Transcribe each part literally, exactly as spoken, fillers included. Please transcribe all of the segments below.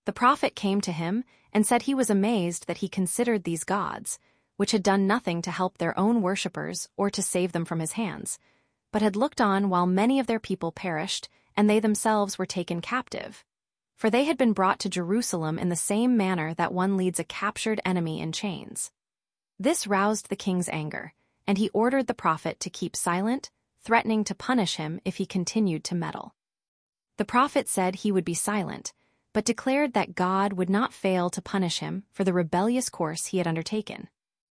The prophet came to him and said he was amazed that he considered these gods, which had done nothing to help their own worshippers or to save them from his hands, but had looked on while many of their people perished, and they themselves were taken captive. For they had been brought to Jerusalem in the same manner that one leads a captured enemy in chains. This roused the king's anger, and he ordered the prophet to keep silent, threatening to punish him if he continued to meddle. The prophet said he would be silent, but declared that God would not fail to punish him for the rebellious course he had undertaken.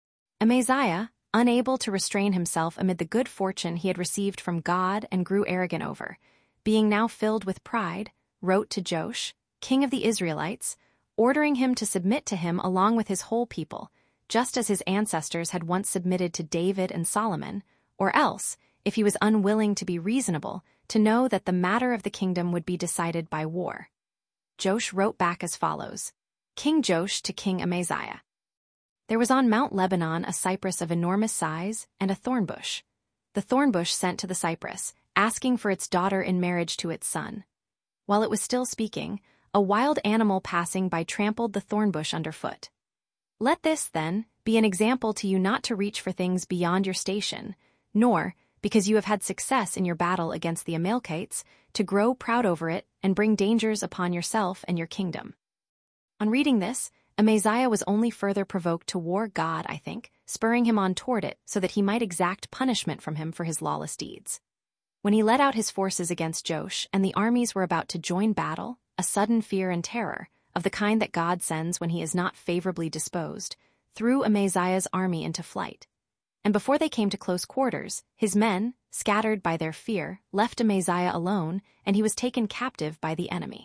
Amaziah, unable to restrain himself amid the good fortune he had received from God and grew arrogant over, being now filled with pride, wrote to Joash, king of the Israelites, ordering him to submit to him along with his whole people, just as his ancestors had once submitted to David and Solomon, or else, if he was unwilling to be reasonable, to know that the matter of the kingdom would be decided by war. Joash wrote back as follows: King Joash to King Amaziah. There was on Mount Lebanon a cypress of enormous size and a thorn bush. The thorn bush sent to the cypress, asking for its daughter in marriage to its son. While it was still speaking, a wild animal passing by trampled the thorn bush underfoot. Let this, then, be an example to you not to reach for things beyond your station, nor, because you have had success in your battle against the Amalekites, to grow proud over it and bring dangers upon yourself and your kingdom. On reading this, Amaziah was only further provoked to war God, I think, spurring him on toward it so that he might exact punishment from him for his lawless deeds. When he led out his forces against Joash and the armies were about to join battle, a sudden fear and terror, of the kind that God sends when he is not favorably disposed, threw Amaziah's army into flight. And before they came to close quarters, his men, scattered by their fear, left Amaziah alone, and he was taken captive by the enemy.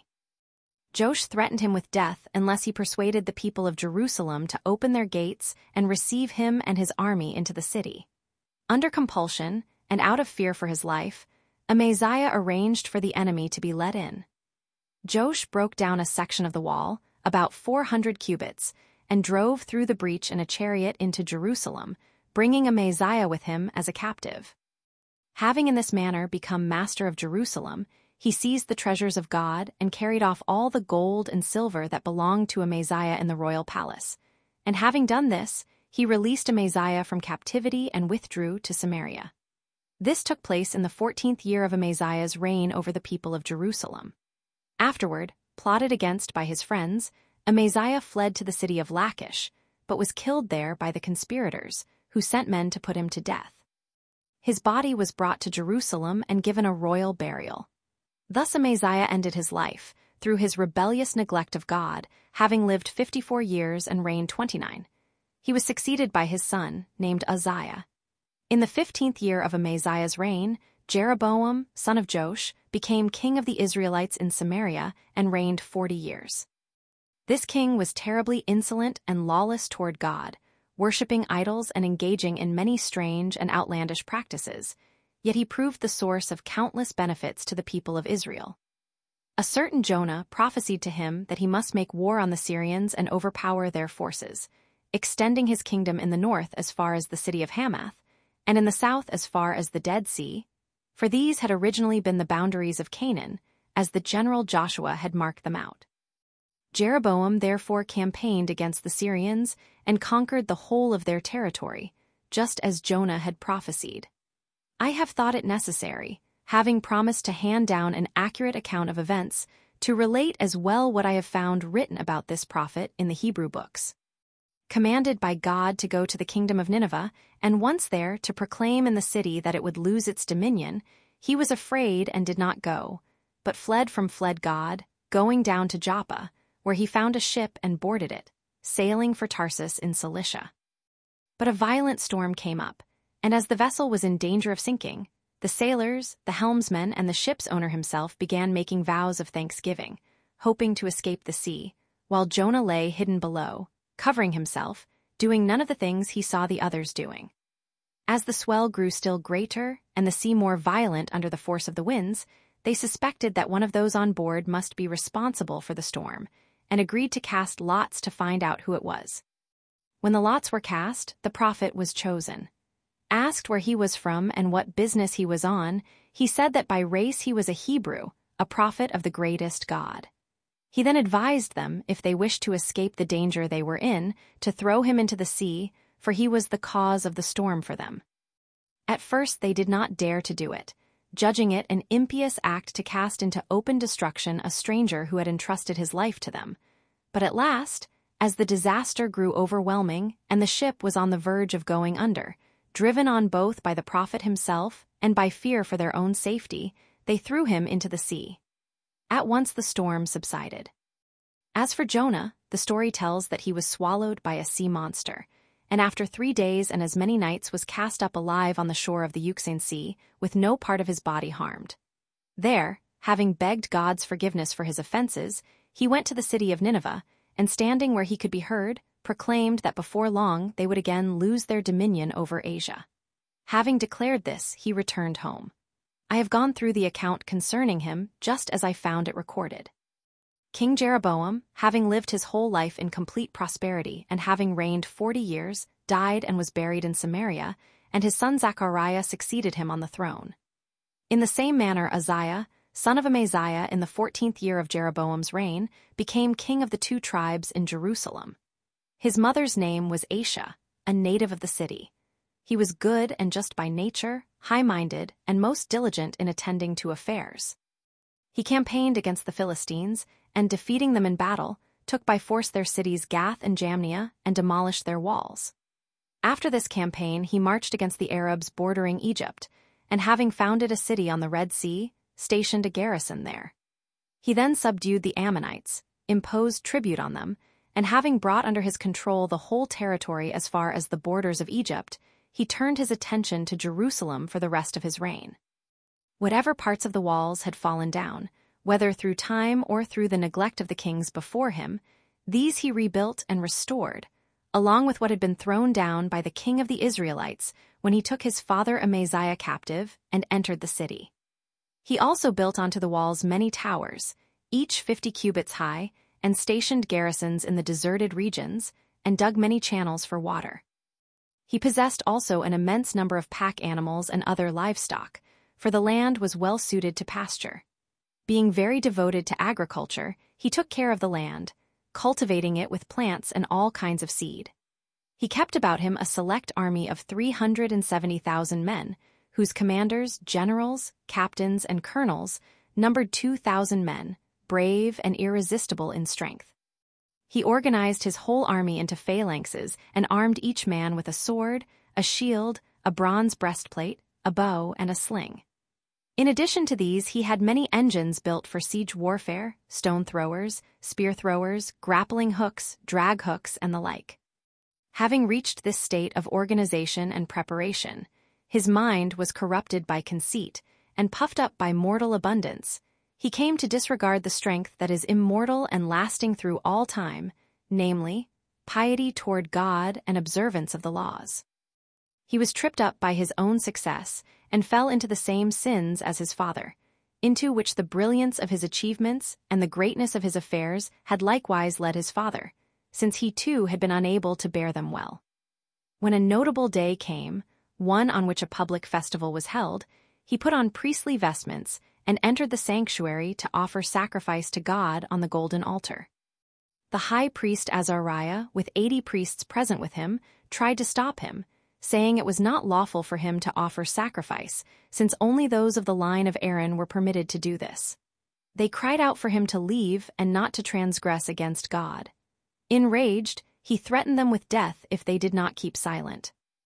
Joash threatened him with death unless he persuaded the people of Jerusalem to open their gates and receive him and his army into the city. Under compulsion, and out of fear for his life, Amaziah arranged for the enemy to be let in. Joash broke down a section of the wall, about four hundred cubits, and drove through the breach in a chariot into Jerusalem, bringing Amaziah with him as a captive. Having in this manner become master of Jerusalem, he seized the treasures of God and carried off all the gold and silver that belonged to Amaziah in the royal palace. And having done this, he released Amaziah from captivity and withdrew to Samaria. This took place in the fourteenth year of Amaziah's reign over the people of Jerusalem. Afterward, plotted against by his friends, Amaziah fled to the city of Lachish, but was killed there by the conspirators, who sent men to put him to death. His body was brought to Jerusalem and given a royal burial. Thus Amaziah ended his life, through his rebellious neglect of God, having lived fifty-four years and reigned twenty-nine. He was succeeded by his son, named Uzziah. In the fifteenth year of Amaziah's reign, Jeroboam, son of Joash, became king of the Israelites in Samaria and reigned forty years. This king was terribly insolent and lawless toward God, worshipping idols and engaging in many strange and outlandish practices, yet he proved the source of countless benefits to the people of Israel. A certain Jonah prophesied to him that he must make war on the Syrians and overpower their forces, extending his kingdom in the north as far as the city of Hamath, and in the south as far as the Dead Sea, for these had originally been the boundaries of Canaan, as the general Joshua had marked them out. Jeroboam therefore campaigned against the Syrians and conquered the whole of their territory, just as Jonah had prophesied. I have thought it necessary, having promised to hand down an accurate account of events, to relate as well what I have found written about this prophet in the Hebrew books. Commanded by God to go to the kingdom of Nineveh, and once there to proclaim in the city that it would lose its dominion, he was afraid and did not go, but fled from fled God, going down to Joppa, where he found a ship and boarded it, sailing for Tarsus in Cilicia. But a violent storm came up, and as the vessel was in danger of sinking, the sailors, the helmsman, and the ship's owner himself began making vows of thanksgiving, hoping to escape the sea, while Jonah lay hidden below, covering himself, doing none of the things he saw the others doing. As the swell grew still greater and the sea more violent under the force of the winds, they suspected that one of those on board must be responsible for the storm, and agreed to cast lots to find out who it was. When the lots were cast, the prophet was chosen. Asked where he was from and what business he was on, he said that by race he was a Hebrew, a prophet of the greatest God. He then advised them, if they wished to escape the danger they were in, to throw him into the sea, for he was the cause of the storm for them. At first they did not dare to do it, judging it an impious act to cast into open destruction a stranger who had entrusted his life to them. But at last, as the disaster grew overwhelming and the ship was on the verge of going under, driven on both by the prophet himself and by fear for their own safety, they threw him into the sea. At once the storm subsided. As for Jonah, the story tells that he was swallowed by a sea monster, and after three days and as many nights was cast up alive on the shore of the Euxine Sea, with no part of his body harmed. There, having begged God's forgiveness for his offenses, he went to the city of Nineveh, and standing where he could be heard, proclaimed that before long they would again lose their dominion over Asia. Having declared this, he returned home. I have gone through the account concerning him just as I found it recorded. King Jeroboam, having lived his whole life in complete prosperity and having reigned forty years, died and was buried in Samaria, and his son Zechariah succeeded him on the throne. In the same manner Uzziah, son of Amaziah in the fourteenth year of Jeroboam's reign, became king of the two tribes in Jerusalem. His mother's name was Aisha, a native of the city. He was good and just by nature, high-minded, and most diligent in attending to affairs. He campaigned against the Philistines, and defeating them in battle, took by force their cities Gath and Jamnia and demolished their walls. After this campaign he marched against the Arabs bordering Egypt, and having founded a city on the Red Sea, stationed a garrison there. He then subdued the Ammonites, imposed tribute on them, and having brought under his control the whole territory as far as the borders of Egypt, he turned his attention to Jerusalem for the rest of his reign. Whatever parts of the walls had fallen down, whether through time or through the neglect of the kings before him, these he rebuilt and restored, along with what had been thrown down by the king of the Israelites when he took his father Amaziah captive and entered the city. He also built onto the walls many towers, each fifty cubits high, and stationed garrisons in the deserted regions, and dug many channels for water. He possessed also an immense number of pack animals and other livestock, for the land was well suited to pasture. Being very devoted to agriculture, he took care of the land, cultivating it with plants and all kinds of seed. He kept about him a select army of three hundred seventy thousand men, whose commanders, generals, captains, and colonels numbered two thousand men, brave and irresistible in strength. He organized his whole army into phalanxes and armed each man with a sword, a shield, a bronze breastplate, a bow, and a sling. In addition to these, he had many engines built for siege warfare, stone throwers, spear throwers, grappling hooks, drag hooks, and the like. Having reached this state of organization and preparation, his mind was corrupted by conceit and puffed up by mortal abundance. He came to disregard the strength that is immortal and lasting through all time, namely, piety toward God and observance of the laws. He was tripped up by his own success and fell into the same sins as his father, into which the brilliance of his achievements and the greatness of his affairs had likewise led his father, since he too had been unable to bear them well. When a notable day came, one on which a public festival was held, he put on priestly vestments and entered the sanctuary to offer sacrifice to God on the golden altar. The high priest Azariah, with eighty priests present with him, tried to stop him, saying it was not lawful for him to offer sacrifice, since only those of the line of Aaron were permitted to do this. They cried out for him to leave and not to transgress against God. Enraged, he threatened them with death if they did not keep silent.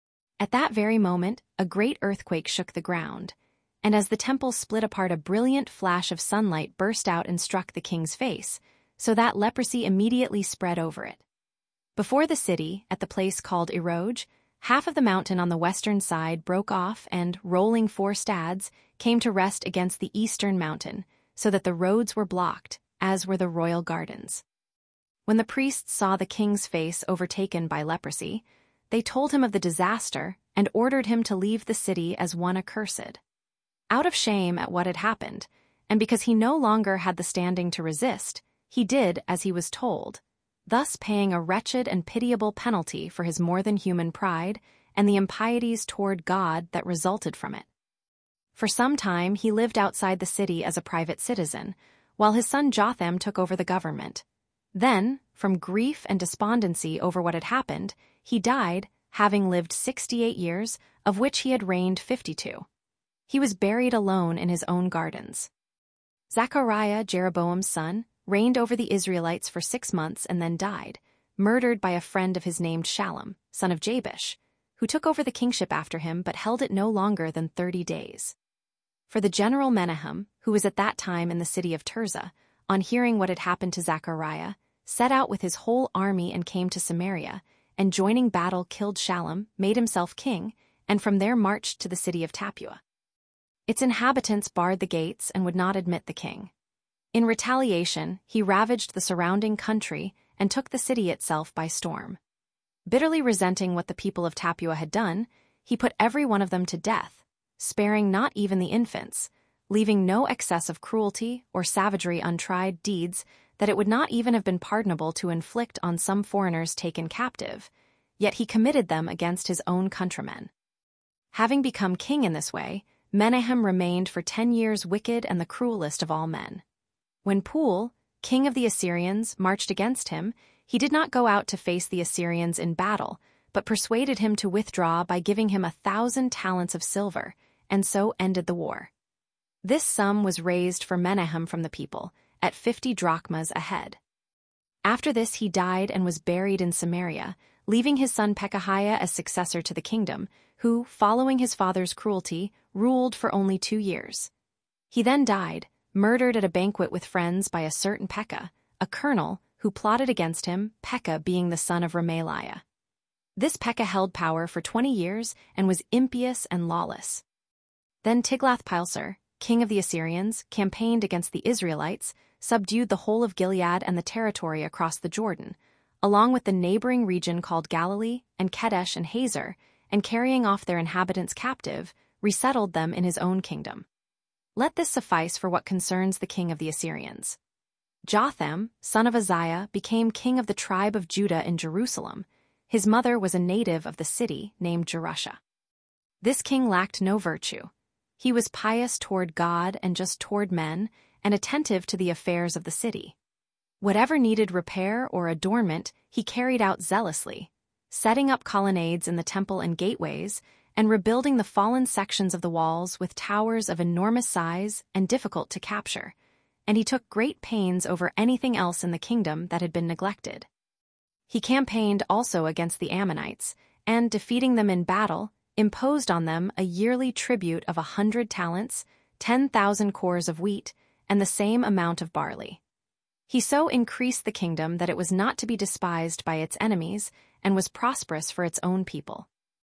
At that very moment, a great earthquake shook the ground, and as the temple split apart, a brilliant flash of sunlight burst out and struck the king's face, so that leprosy immediately spread over it. Before the city, at the place called Eroge, half of the mountain on the western side broke off and, rolling four stads, came to rest against the eastern mountain, so that the roads were blocked, as were the royal gardens. When the priests saw the king's face overtaken by leprosy, they told him of the disaster and ordered him to leave the city as one accursed. Out of shame at what had happened, and because he no longer had the standing to resist, he did as he was told, thus paying a wretched and pitiable penalty for his more than human pride and the impieties toward God that resulted from it. For some time he lived outside the city as a private citizen, while his son Jotham took over the government. Then, from grief and despondency over what had happened, he died, having lived sixty-eight years, of which he had reigned fifty-two. He was buried alone in his own gardens. Zechariah, Jeroboam's son, reigned over the Israelites for six months and then died, murdered by a friend of his named Shallum, son of Jabesh, who took over the kingship after him but held it no longer than thirty days. For the general Menahem, who was at that time in the city of Tirzah, on hearing what had happened to Zechariah, set out with his whole army and came to Samaria, and joining battle killed Shallum, made himself king, and from there marched to the city of Tappuah. Its inhabitants barred the gates and would not admit the king. In retaliation, he ravaged the surrounding country and took the city itself by storm. Bitterly resenting what the people of Tappuah had done, he put every one of them to death, sparing not even the infants, leaving no excess of cruelty or savagery untried deeds that it would not even have been pardonable to inflict on some foreigners taken captive, yet he committed them against his own countrymen. Having become king in this way, Menahem remained for ten years wicked and the cruelest of all men. When Pul, king of the Assyrians, marched against him, he did not go out to face the Assyrians in battle, but persuaded him to withdraw by giving him a thousand talents of silver, and so ended the war. This sum was raised for Menahem from the people, at fifty drachmas a head. After this he died and was buried in Samaria, leaving his son Pekahiah as successor to the kingdom, who, following his father's cruelty, ruled for only two years. He then died, murdered at a banquet with friends by a certain Pekah, a colonel who plotted against him, Pekah being the son of Remaliah. This Pekah held power for twenty years and was impious and lawless. Then Tiglath-Pileser, king of the Assyrians, campaigned against the Israelites, subdued the whole of Gilead and the territory across the Jordan, along with the neighboring region called Galilee and Kedesh and Hazor, and carrying off their inhabitants captive, resettled them in his own kingdom. Let this suffice for what concerns the king of the Assyrians. Jotham, son of Uzziah, became king of the tribe of Judah in Jerusalem. His mother was a native of the city named Jerusha. This king lacked no virtue. He was pious toward God and just toward men, and attentive to the affairs of the city. Whatever needed repair or adornment, he carried out zealously, setting up colonnades in the temple and gateways, and rebuilding the fallen sections of the walls with towers of enormous size and difficult to capture, and he took great pains over anything else in the kingdom that had been neglected. He campaigned also against the Ammonites, and, defeating them in battle, imposed on them a yearly tribute of a hundred talents, ten thousand cores of wheat, and the same amount of barley. He so increased the kingdom that it was not to be despised by its enemies, and was prosperous for its own people.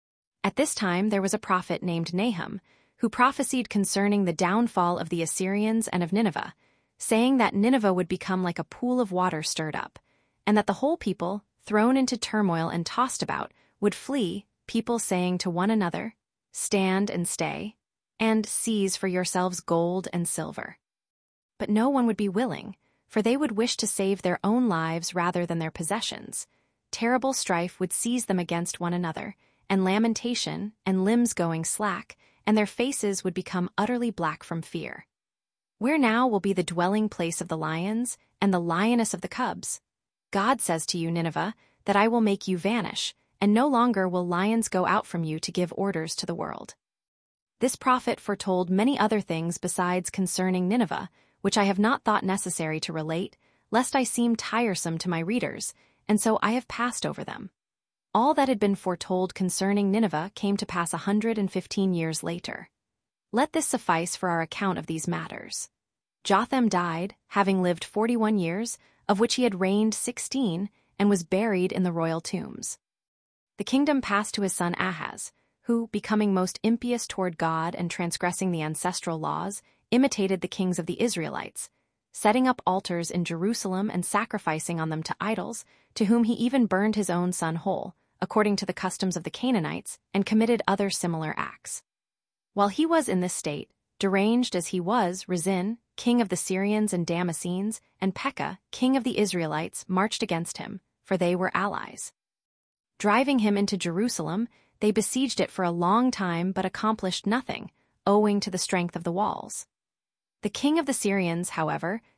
At this time there was a prophet named Nahum, who prophesied concerning the downfall of the Assyrians and of Nineveh, saying that Nineveh would become like a pool of water stirred up, and that the whole people, thrown into turmoil and tossed about, would flee, people saying to one another, "Stand and stay, and seize for yourselves gold and silver." But no one would be willing, for they would wish to save their own lives rather than their possessions. Terrible strife would seize them against one another, and lamentation, and limbs going slack, and their faces would become utterly black from fear. Where now will be the dwelling place of the lions, and the lioness of the cubs? God says to you, Nineveh, that I will make you vanish, and no longer will lions go out from you to give orders to the world. This prophet foretold many other things besides concerning Nineveh, which I have not thought necessary to relate, lest I seem tiresome to my readers, and so I have passed over them. All that had been foretold concerning Nineveh came to pass a hundred and fifteen years later. Let this suffice for our account of these matters. Jotham died, having lived forty-one years, of which he had reigned sixteen, and was buried in the royal tombs. The kingdom passed to his son Ahaz, who, becoming most impious toward God and transgressing the ancestral laws, imitated the kings of the Israelites, setting up altars in Jerusalem and sacrificing on them to idols, to whom he even burned his own son whole, according to the customs of the Canaanites, and committed other similar acts. While he was in this state, deranged as he was, Rezin, king of the Syrians and Damascenes, and Pekah, king of the Israelites, marched against him, for they were allies. Driving him into Jerusalem, they besieged it for a long time but accomplished nothing, owing to the strength of the walls. The king of the Syrians, however,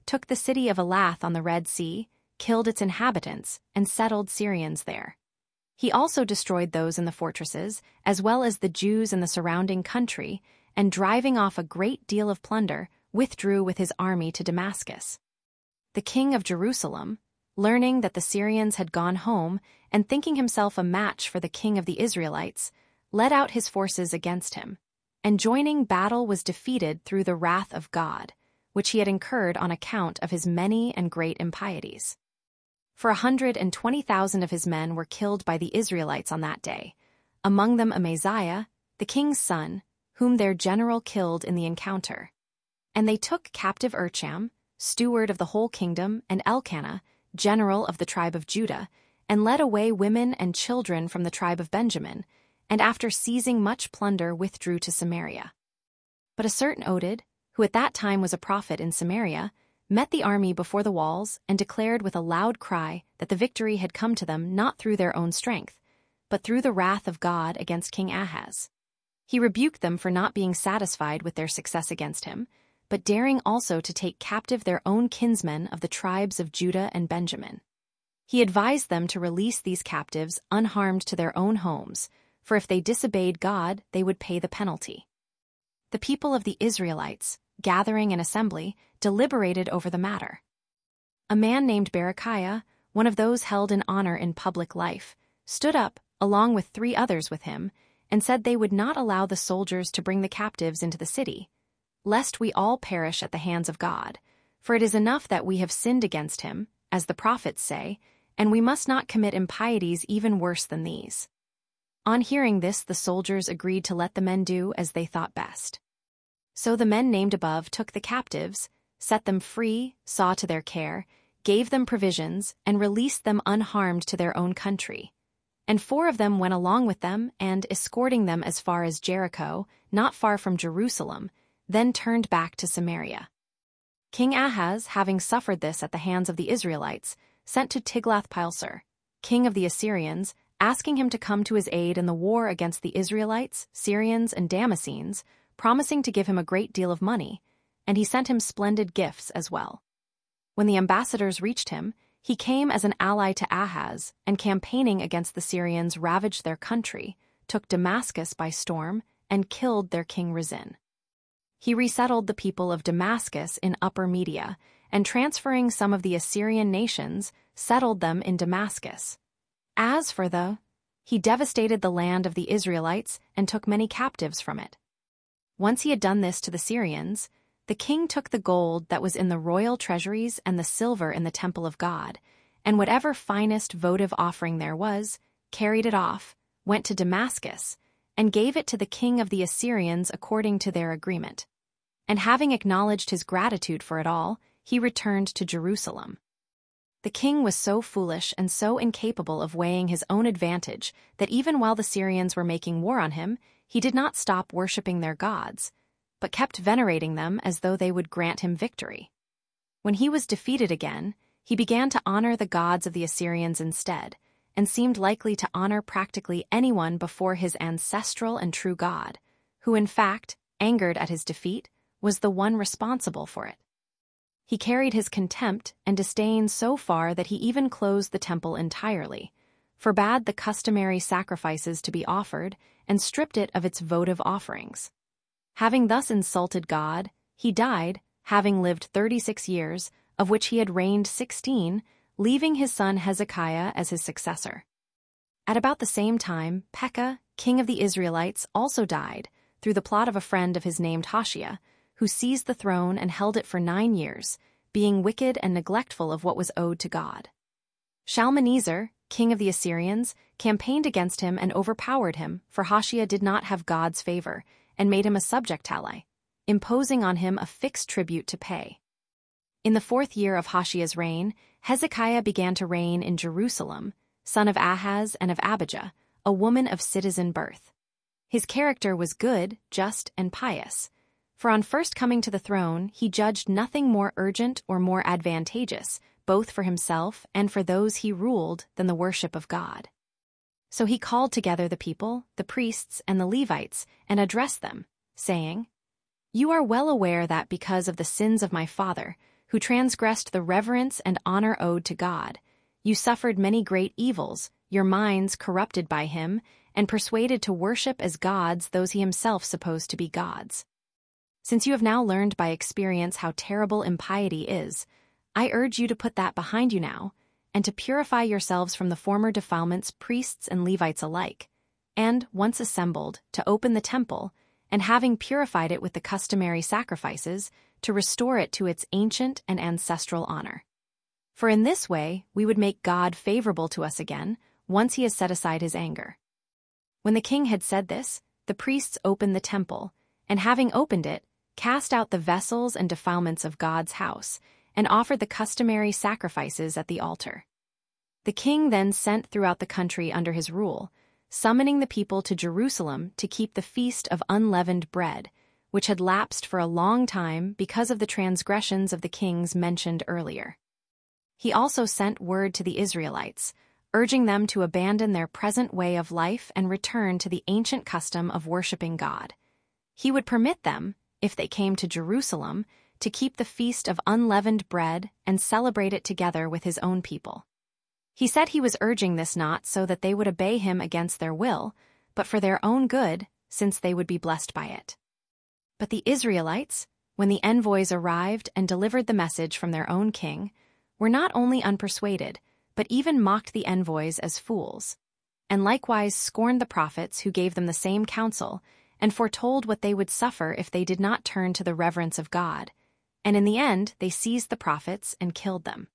took the city of Elath on the Red Sea, killed its inhabitants, and settled Syrians there. He also destroyed those in the fortresses, as well as the Jews in the surrounding country, and driving off a great deal of plunder, withdrew with his army to Damascus. The king of Jerusalem, learning that the Syrians had gone home and thinking himself a match for the king of the Israelites, led out his forces against him, and joining battle was defeated through the wrath of God, which he had incurred on account of his many and great impieties. For a hundred and twenty thousand of his men were killed by the Israelites on that day, among them Amaziah, the king's son, whom their general killed in the encounter. And they took captive Urcham, steward of the whole kingdom, and Elkanah, general of the tribe of Judah, and led away women and children from the tribe of Benjamin, and after seizing much plunder withdrew to Samaria. But a certain Oded, who at that time was a prophet in Samaria, met the army before the walls and declared with a loud cry that the victory had come to them not through their own strength, but through the wrath of God against King Ahaz. He rebuked them for not being satisfied with their success against him, but daring also to take captive their own kinsmen of the tribes of Judah and Benjamin. He advised them to release these captives unharmed to their own homes, for if they disobeyed God, they would pay the penalty. The people of the Israelites, gathering in assembly, deliberated over the matter. A man named Berechiah, one of those held in honor in public life, stood up, along with three others with him, and said they would not allow the soldiers to bring the captives into the city, lest we all perish at the hands of God, for it is enough that we have sinned against him, as the prophets say, and we must not commit impieties even worse than these. On hearing this, the soldiers agreed to let the men do as they thought best. So the men named above took the captives, set them free, saw to their care, gave them provisions, and released them unharmed to their own country. And four of them went along with them, and, escorting them as far as Jericho, not far from Jerusalem, then turned back to Samaria. King Ahaz, having suffered this at the hands of the Israelites, sent to Tiglath-Pileser, king of the Assyrians, asking him to come to his aid in the war against the Israelites, Syrians, and Damascenes, promising to give him a great deal of money, and he sent him splendid gifts as well. When the ambassadors reached him, he came as an ally to Ahaz, and campaigning against the Syrians ravaged their country, took Damascus by storm, and killed their king Rezin. He resettled the people of Damascus in Upper Media, and transferring some of the Assyrian nations, settled them in Damascus. As for the, he devastated the land of the Israelites and took many captives from it. Once he had done this to the Syrians, the king took the gold that was in the royal treasuries and the silver in the temple of God, and whatever finest votive offering there was, carried it off, went to Damascus, and gave it to the king of the Assyrians according to their agreement. And having acknowledged his gratitude for it all, he returned to Jerusalem. The king was so foolish and so incapable of weighing his own advantage that even while the Syrians were making war on him, he did not stop worshipping their gods, but kept venerating them as though they would grant him victory. When he was defeated again, he began to honor the gods of the Assyrians instead, and seemed likely to honor practically anyone before his ancestral and true God, who in fact, angered at his defeat, was the one responsible for it. He carried his contempt and disdain so far that he even closed the temple entirely, forbade the customary sacrifices to be offered, and stripped it of its votive offerings. Having thus insulted God, he died, having lived thirty-six years, of which he had reigned sixteen, leaving his son Hezekiah as his successor. At about the same time, Pekah, king of the Israelites, also died, through the plot of a friend of his named Hoshea, who seized the throne and held it for nine years, being wicked and neglectful of what was owed to God. Shalmaneser, king of the Assyrians, campaigned against him and overpowered him, for Hoshea did not have God's favor, and made him a subject ally, imposing on him a fixed tribute to pay. In the fourth year of Hoshea's reign, Hezekiah began to reign in Jerusalem, son of Ahaz and of Abijah, a woman of citizen birth. His character was good, just, and pious, for on first coming to the throne he judged nothing more urgent or more advantageous, both for himself and for those he ruled, than the worship of God. So he called together the people, the priests, and the Levites, and addressed them, saying, "You are well aware that because of the sins of my father, who transgressed the reverence and honor owed to God. You suffered many great evils, your minds corrupted by him, and persuaded to worship as gods those he himself supposed to be gods. Since you have now learned by experience how terrible impiety is, I urge you to put that behind you now, and to purify yourselves from the former defilements priests and Levites alike, and, once assembled, to open the temple, and having purified it with the customary sacrifices, to restore it to its ancient and ancestral honor. For in this way we would make God favorable to us again, once he has set aside his anger. When the king had said this, the priests opened the temple, and having opened it, cast out the vessels and defilements of God's house, and offered the customary sacrifices at the altar. The king then sent throughout the country under his rule, summoning the people to Jerusalem to keep the feast of unleavened bread, which had lapsed for a long time because of the transgressions of the kings mentioned earlier. He also sent word to the Israelites, urging them to abandon their present way of life and return to the ancient custom of worshiping God. He would permit them, if they came to Jerusalem, to keep the feast of unleavened bread and celebrate it together with his own people. He said he was urging this not so that they would obey him against their will, but for their own good, since they would be blessed by it. But the Israelites, when the envoys arrived and delivered the message from their own king, were not only unpersuaded, but even mocked the envoys as fools, and likewise scorned the prophets who gave them the same counsel, and foretold what they would suffer if they did not turn to the reverence of God, and in the end they seized the prophets and killed them.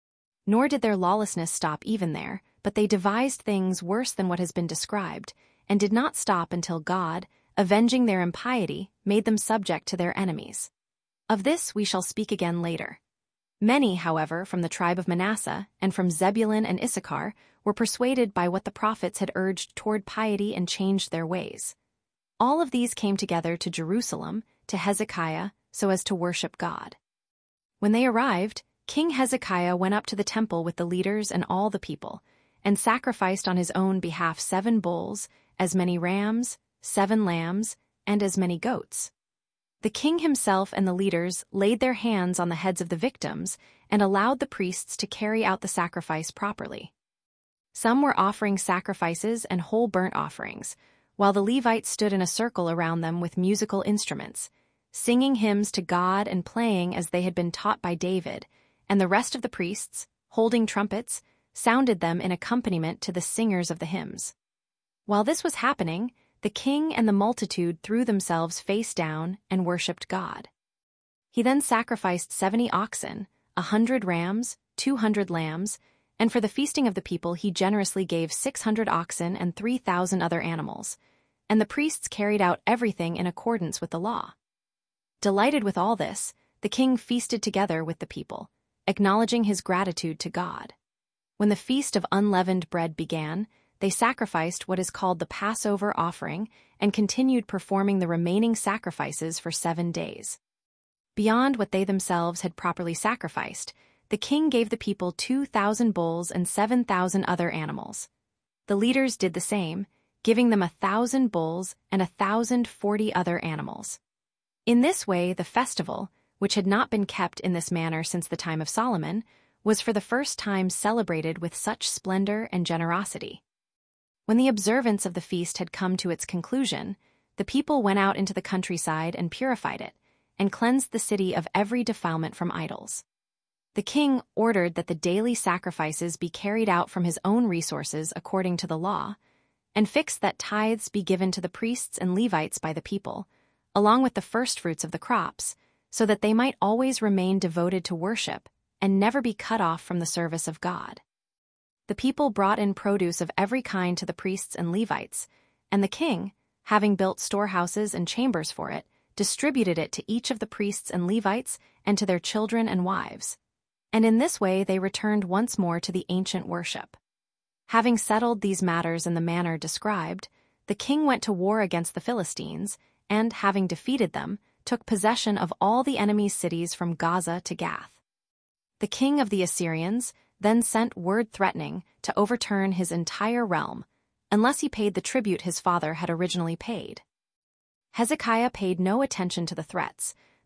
Nor did their lawlessness stop even there, but they devised things worse than what has been described, and did not stop until God, avenging their impiety, made them subject to their enemies. Of this we shall speak again later. Many, however, from the tribe of Manasseh and from Zebulun and Issachar were persuaded by what the prophets had urged toward piety and changed their ways. All of these came together to Jerusalem, to Hezekiah, so as to worship God. When they arrived, King Hezekiah went up to the temple with the leaders and all the people, and sacrificed on his own behalf seven bulls, as many rams, seven lambs, and as many goats. The king himself and the leaders laid their hands on the heads of the victims and allowed the priests to carry out the sacrifice properly. Some were offering sacrifices and whole burnt offerings, while the Levites stood in a circle around them with musical instruments, singing hymns to God and playing as they had been taught by David, and the rest of the priests, holding trumpets, sounded them in accompaniment to the singers of the hymns. While this was happening, the king and the multitude threw themselves face down and worshipped God. He then sacrificed seventy oxen, a hundred rams, two hundred lambs, and for the feasting of the people he generously gave six hundred oxen and three thousand other animals, and the priests carried out everything in accordance with the law. Delighted with all this, the king feasted together with the people, acknowledging his gratitude to God. When the feast of unleavened bread began, they sacrificed what is called the Passover offering and continued performing the remaining sacrifices for seven days. Beyond what they themselves had properly sacrificed, the king gave the people two thousand bulls and seven thousand other animals. The leaders did the same, giving them a thousand bulls and a thousand forty other animals. In this way, the festival, which had not been kept in this manner since the time of Solomon, was for the first time celebrated with such splendor and generosity. When the observance of the feast had come to its conclusion, the people went out into the countryside and purified it, and cleansed the city of every defilement from idols. The king ordered that the daily sacrifices be carried out from his own resources according to the law, and fixed that tithes be given to the priests and Levites by the people, along with the firstfruits of the crops, so that they might always remain devoted to worship and never be cut off from the service of God. The people brought in produce of every kind to the priests and Levites, and the king, having built storehouses and chambers for it, distributed it to each of the priests and Levites and to their children and wives. And in this way they returned once more to the ancient worship. Having settled these matters in the manner described, the king went to war against the Philistines, and, having defeated them, took possession of all the enemy's cities from Gaza to Gath. The king of the Assyrians then sent word threatening to overturn his entire realm, unless he paid the tribute his father had originally paid. Hezekiah paid no attention to the threats,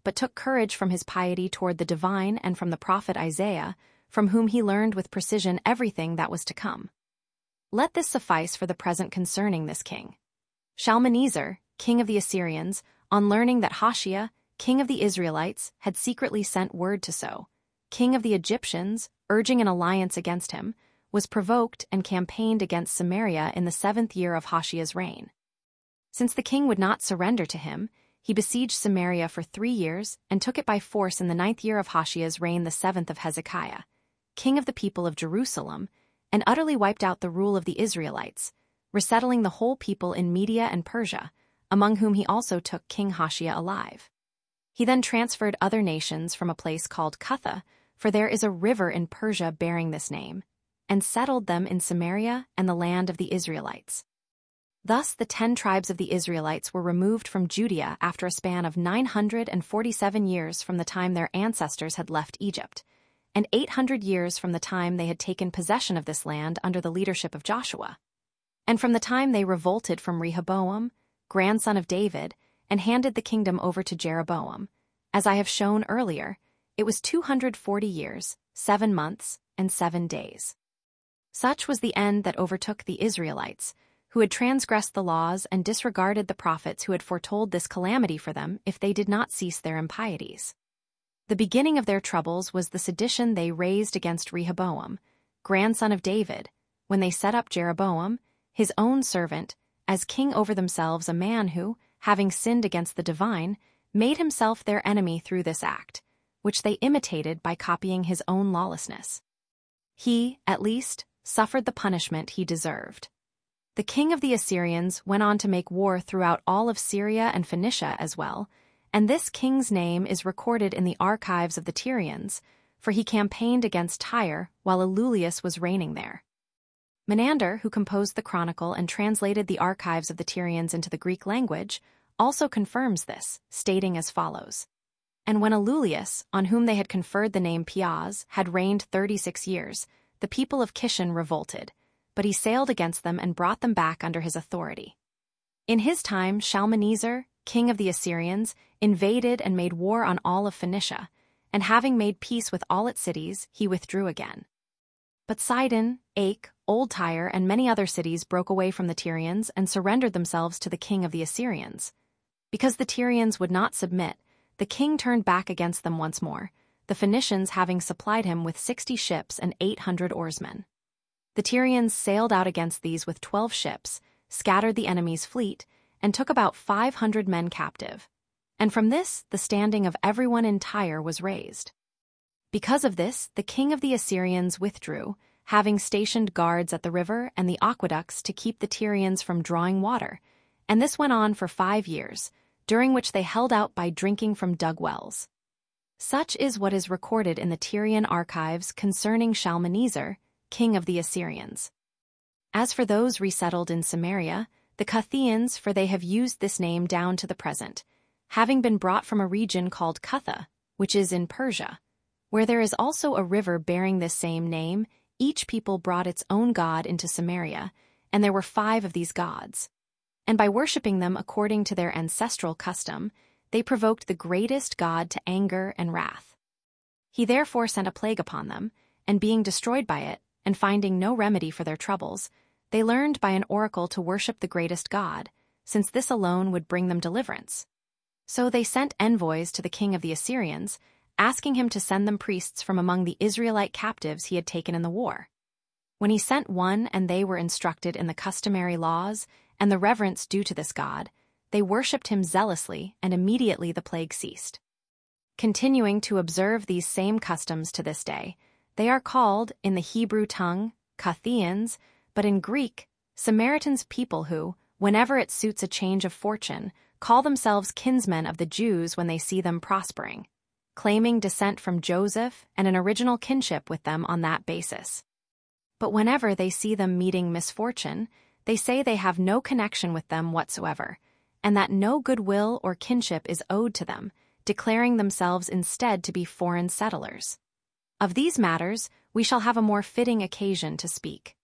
but took courage from his piety toward the divine and from the prophet Isaiah, from whom he learned with precision everything that was to come. Let this suffice for the present concerning this king. Shalmaneser, king of the Assyrians, on learning that Hoshea, king of the Israelites, had secretly sent word to So, king of the Egyptians, urging an alliance against him, was provoked and campaigned against Samaria in the seventh year of Hoshea's reign. Since the king would not surrender to him, he besieged Samaria for three years and took it by force in the ninth year of Hoshea's reign, the seventh of Hezekiah, king of the people of Jerusalem, and utterly wiped out the rule of the Israelites, resettling the whole people in Media and Persia, among whom he also took King Hoshea alive. He then transferred other nations from a place called Cutha, for there is a river in Persia bearing this name, and settled them in Samaria and the land of the Israelites. Thus the ten tribes of the Israelites were removed from Judea after a span of nine hundred forty-seven years from the time their ancestors had left Egypt, and eight hundred years from the time they had taken possession of this land under the leadership of Joshua, and from the time they revolted from Rehoboam, grandson of David, and handed the kingdom over to Jeroboam. As I have shown earlier, it was two hundred forty years, seven months, and seven days. Such was the end that overtook the Israelites, who had transgressed the laws and disregarded the prophets who had foretold this calamity for them if they did not cease their impieties. The beginning of their troubles was the sedition they raised against Rehoboam, grandson of David, when they set up Jeroboam, his own servant, as king over themselves, a man who, having sinned against the divine, made himself their enemy through this act, which they imitated by copying his own lawlessness. He, at least, suffered the punishment he deserved. The king of the Assyrians went on to make war throughout all of Syria and Phoenicia as well, and this king's name is recorded in the archives of the Tyrians, for he campaigned against Tyre while Alulius was reigning there. Menander, who composed the chronicle and translated the archives of the Tyrians into the Greek language, also confirms this, stating as follows: And when Alulius, on whom they had conferred the name Piaz, had reigned thirty-six years, the people of Kishan revolted, but he sailed against them and brought them back under his authority. In his time, Shalmaneser, king of the Assyrians, invaded and made war on all of Phoenicia, and having made peace with all its cities, he withdrew again. But Sidon, Ake, Old Tyre, and many other cities broke away from the Tyrians and surrendered themselves to the king of the Assyrians. Because the Tyrians would not submit, the king turned back against them once more, the Phoenicians having supplied him with sixty ships and eight hundred oarsmen. The Tyrians sailed out against these with twelve ships, scattered the enemy's fleet, and took about five hundred men captive. And from this, the standing of everyone in Tyre was raised. Because of this, the king of the Assyrians withdrew, having stationed guards at the river and the aqueducts to keep the Tyrians from drawing water, and this went on for five years, during which they held out by drinking from dug wells. Such is what is recorded in the Tyrian archives concerning Shalmaneser, king of the Assyrians. As for those resettled in Samaria, the Cuthians, for they have used this name down to the present, having been brought from a region called Cutha, which is in Persia, where there is also a river bearing this same name, each people brought its own god into Samaria, and there were five of these gods. And by worshipping them according to their ancestral custom, they provoked the greatest god to anger and wrath. He therefore sent a plague upon them, and being destroyed by it, and finding no remedy for their troubles, they learned by an oracle to worship the greatest god, since this alone would bring them deliverance. So they sent envoys to the king of the Assyrians, asking him to send them priests from among the Israelite captives he had taken in the war. When he sent one and they were instructed in the customary laws and the reverence due to this god, they worshipped him zealously, and immediately the plague ceased. Continuing to observe these same customs to this day, they are called, in the Hebrew tongue, Cuthians, but in Greek, Samaritans, people who, whenever it suits a change of fortune, call themselves kinsmen of the Jews when they see them prospering, claiming descent from Joseph and an original kinship with them on that basis. But whenever they see them meeting misfortune, they say they have no connection with them whatsoever, and that no goodwill or kinship is owed to them, declaring themselves instead to be foreign settlers. Of these matters we shall have a more fitting occasion to speak.